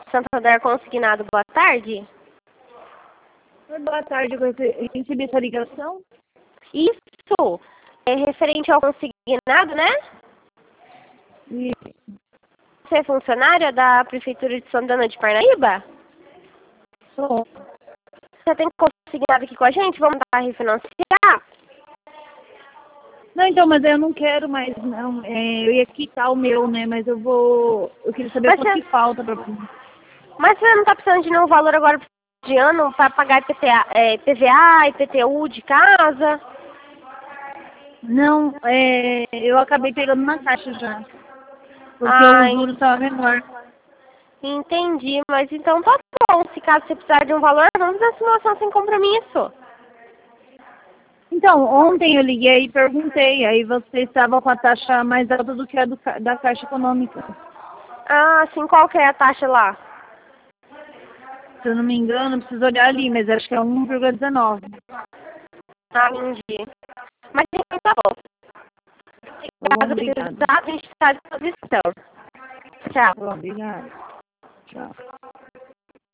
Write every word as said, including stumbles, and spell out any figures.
Santander Consignado, boa tarde. Oi, boa tarde, eu rece- recebi essa ligação. Isso, é referente ao consignado, né? E Você é funcionária da Prefeitura de Santana de Parnaíba? sou. Você tem consignado aqui com a gente? Vamos tentar refinanciar? Não, então, mas eu não quero mais, não. É, eu ia quitar o meu, né? Mas eu vou. Eu queria saber Mas quanto você, que falta pra mim. mas você não está precisando de nenhum valor agora de ano para pagar I P T A, é, I P V A, I P T U de casa? Não, é, eu acabei pegando na caixa já. Porque o Ai, juro estava menor. entendi, mas então tá bom. Se caso você precisar de um valor, vamos na simulação sem compromisso. Então, ontem eu liguei e perguntei, aí você estava com a taxa mais alta do que a do ca- da Caixa Econômica. Ah, sim, qual que é a taxa lá? Se eu não me engano, eu preciso olhar ali, mas acho que é um vírgula dezenove. Ah, entendi. Mas então tá bom. Se Tá bom, caso obrigada. precisar, a gente está à disposição. Tchau. Tá bom, obrigada. Tchau.